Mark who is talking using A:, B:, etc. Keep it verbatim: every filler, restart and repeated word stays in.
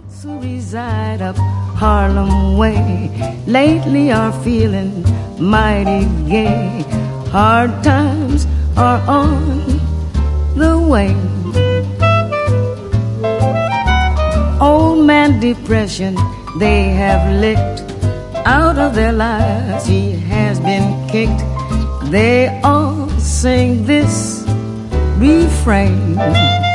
A: Who reside up Harlem way lately are feeling mighty gay. Hard times are on the way. Old man depression they have licked out of their lives. He has been kicked. They all sing this refrain.